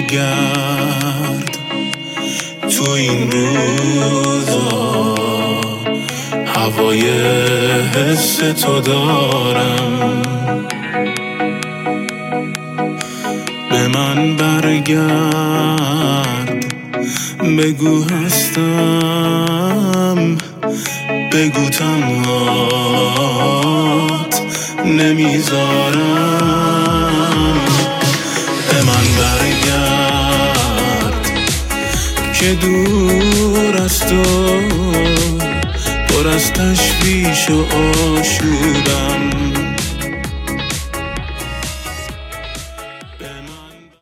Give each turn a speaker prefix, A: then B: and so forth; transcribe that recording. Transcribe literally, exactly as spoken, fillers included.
A: بگرد تو این روزا، هوای حس تو دارم. به من برگرد، بگو هستم، بگو تنهات نمیذارم. به من برگرد که دور از تو پر از تشویش و آشوبم.